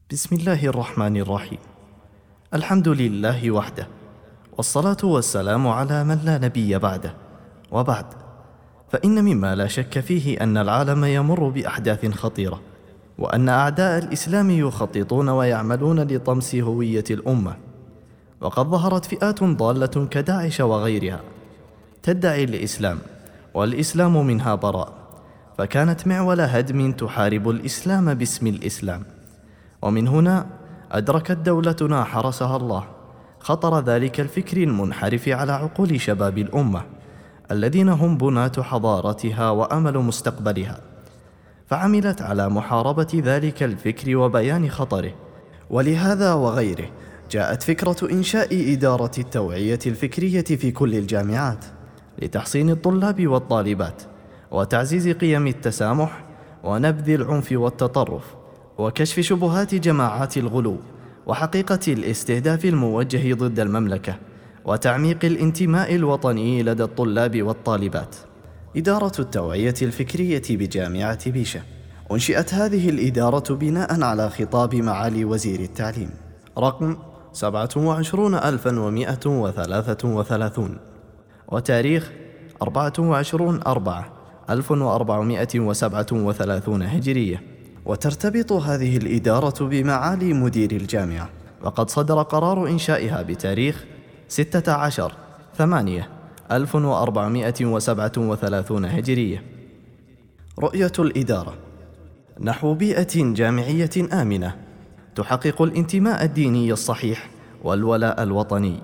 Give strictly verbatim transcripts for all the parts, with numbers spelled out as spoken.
بسم الله الرحمن الرحيم. الحمد لله وحده، والصلاة والسلام على من لا نبي بعده. وبعد، فإن مما لا شك فيه أن العالم يمر بأحداث خطيرة، وأن أعداء الإسلام يخططون ويعملون لطمس هوية الأمة. وقد ظهرت فئات ضالة كداعش وغيرها تدعي الإسلام، والإسلام منها براء، فكانت معول هدم تحارب الإسلام باسم الإسلام. ومن هنا أدركت دولتنا حرسها الله خطر ذلك الفكر المنحرف على عقول شباب الأمة الذين هم بناة حضارتها وأمل مستقبلها، فعملت على محاربة ذلك الفكر وبيان خطره. ولهذا وغيره جاءت فكرة إنشاء إدارة التوعية الفكرية في كل الجامعات لتحصين الطلاب والطالبات، وتعزيز قيم التسامح ونبذ العنف والتطرف، وكشف شبهات جماعات الغلو، وحقيقة الاستهداف الموجه ضد المملكة، وتعميق الانتماء الوطني لدى الطلاب والطالبات. إدارة التوعية الفكرية بجامعة بيشة. أنشئت هذه الإدارة بناء على خطاب معالي وزير التعليم رقم سبعة وعشرين ألفا ومائة وثلاثة وثلاثين، وتاريخ أربعة وعشرين أربعة ألف وأربعمائة وسبعة وثلاثين هجرية. وترتبط هذه الإدارة بمعالي مدير الجامعة، وقد صدر قرار إنشائها بتاريخ ستة عشر ثمانية ألف وأربعمائة وسبعة وثلاثين هجرية. رؤية الإدارة نحو بيئة جامعية آمنة تحقق الانتماء الديني الصحيح والولاء الوطني.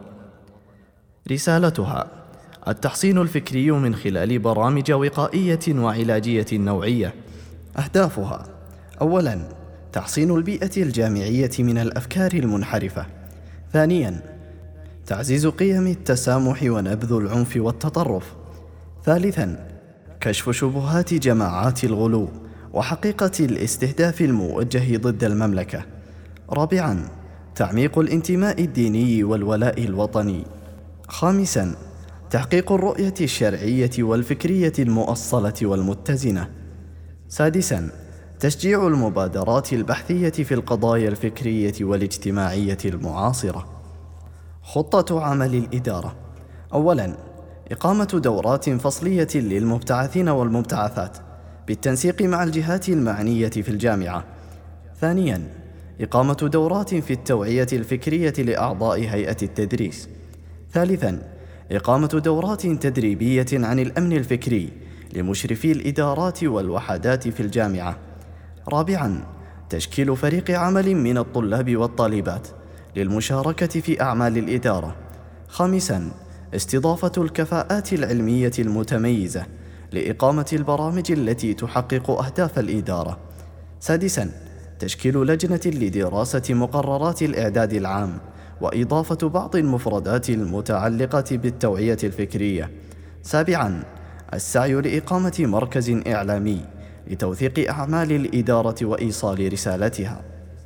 رسالتها التحصين الفكري من خلال برامج وقائية وعلاجية نوعية. أهدافها: أولاً، تحصين البيئة الجامعية من الأفكار المنحرفة. ثانياً، تعزيز قيم التسامح ونبذ العنف والتطرف. ثالثاً، كشف شبهات جماعات الغلو وحقيقة الاستهداف الموجه ضد المملكة. رابعاً، تعميق الانتماء الديني والولاء الوطني. خامساً، تحقيق الرؤية الشرعية والفكرية المؤصلة والمتزنة. سادساً، تشجيع المبادرات البحثية في القضايا الفكرية والاجتماعية المعاصرة. خطة عمل الإدارة: أولاً، إقامة دورات فصلية للمبتعثين والمبتعثات بالتنسيق مع الجهات المعنية في الجامعة. ثانياً، إقامة دورات في التوعية الفكرية لأعضاء هيئة التدريس. ثالثاً، إقامة دورات تدريبية عن الأمن الفكري لمشرفي الإدارات والوحدات في الجامعة. رابعاً، تشكيل فريق عمل من الطلاب والطالبات للمشاركة في أعمال الإدارة. خامساً، استضافة الكفاءات العلمية المتميزة لإقامة البرامج التي تحقق أهداف الإدارة. سادساً، تشكيل لجنة لدراسة مقررات الإعداد العام وإضافة بعض المفردات المتعلقة بالتوعية الفكرية. سابعاً، السعي لإقامة مركز إعلامي لتوثيق أعمال الإدارة وإيصال رسالتها.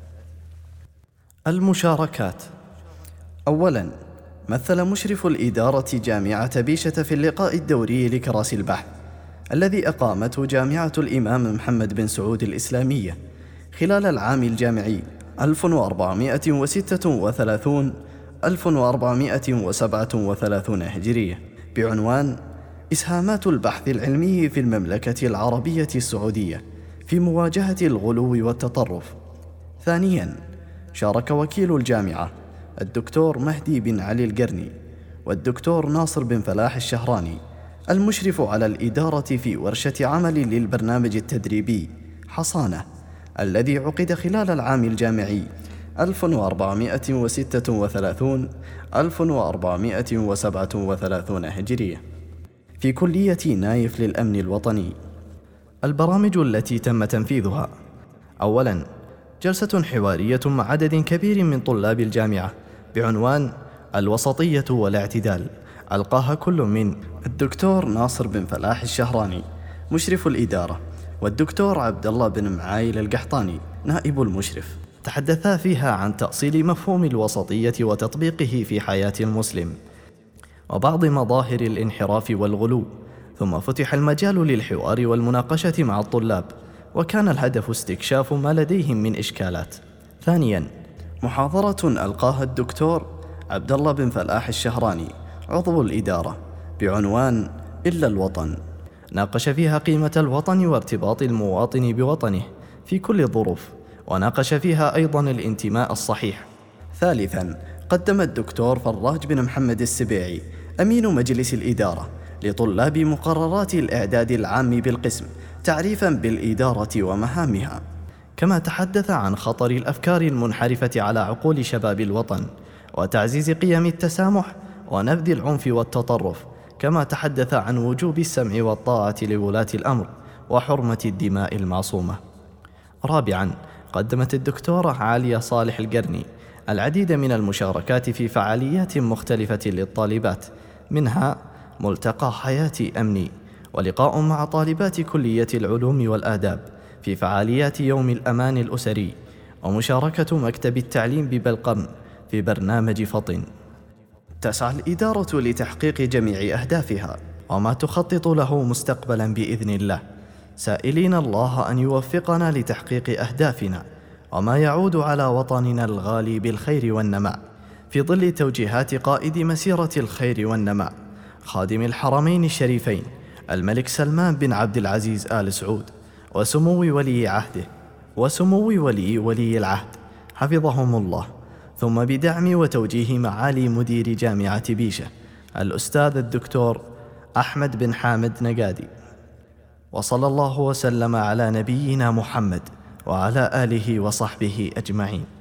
المشاركات: أولاً، مثل مشرف الإدارة جامعة بيشة في اللقاء الدوري لكراسي البحث الذي أقامته جامعة الإمام محمد بن سعود الإسلامية خلال العام الجامعي ألف وأربعمائة وستة وثلاثين ألف وأربعمائة وسبعة وثلاثين هجرية بعنوان إسهامات البحث العلمي في المملكة العربية السعودية في مواجهة الغلو والتطرف. ثانياً، شارك وكيل الجامعة الدكتور مهدي بن علي القرني والدكتور ناصر بن فلاح الشهراني المشرف على الإدارة في ورشة عمل للبرنامج التدريبي حصانة الذي عقد خلال العام الجامعي ألف وأربعمائة وستة وثلاثين ألف وأربعمائة وسبعة وثلاثين هجرية في كلية نايف للأمن الوطني. البرامج التي تم تنفيذها: أولاً، جلسة حوارية مع عدد كبير من طلاب الجامعة بعنوان الوسطية والاعتدال، ألقاها كل من الدكتور ناصر بن فلاح الشهراني مشرف الإدارة والدكتور عبد الله بن معايل القحطاني نائب المشرف. تحدثا فيها عن تأصيل مفهوم الوسطية وتطبيقه في حياة المسلم وبعض مظاهر الانحراف والغلو، ثم فتح المجال للحوار والمناقشة مع الطلاب، وكان الهدف استكشاف ما لديهم من إشكالات. ثانيا، محاضرة ألقاها الدكتور عبد الله بن فلاح الشهراني عضو الإدارة بعنوان إلا الوطن، ناقش فيها قيمة الوطن وارتباط المواطن بوطنه في كل الظروف، وناقش فيها أيضا الانتماء الصحيح. ثالثا، قدم الدكتور فراج بن محمد السبيعي أمين مجلس الإدارة لطلاب مقررات الإعداد العام بالقسم تعريفا بالإدارة ومهامها، كما تحدث عن خطر الأفكار المنحرفة على عقول شباب الوطن وتعزيز قيم التسامح ونبذ العنف والتطرف، كما تحدث عن وجوب السمع والطاعة لولاة الأمر وحرمة الدماء المعصومة. رابعا، قدمت الدكتورة عالية صالح القرني العديد من المشاركات في فعاليات مختلفة للطالبات، منها ملتقى حياتي أمني، ولقاء مع طالبات كلية العلوم والآداب في فعاليات يوم الأمان الأسري، ومشاركة مكتب التعليم ببلقم في برنامج فطن. تسعى الإدارة لتحقيق جميع أهدافها وما تخطط له مستقبلا بإذن الله، سائلين الله أن يوفقنا لتحقيق أهدافنا وما يعود على وطننا الغالي بالخير والنماء، في ظل توجيهات قائد مسيرة الخير والنماء خادم الحرمين الشريفين الملك سلمان بن عبد العزيز آل سعود، وسمو ولي عهده وسمو ولي ولي العهد حفظهم الله، ثم بدعم وتوجيه معالي مدير جامعة بيشة الأستاذ الدكتور أحمد بن حامد نقادي. وصلى الله وسلم على نبينا محمد وعلى آله وصحبه أجمعين.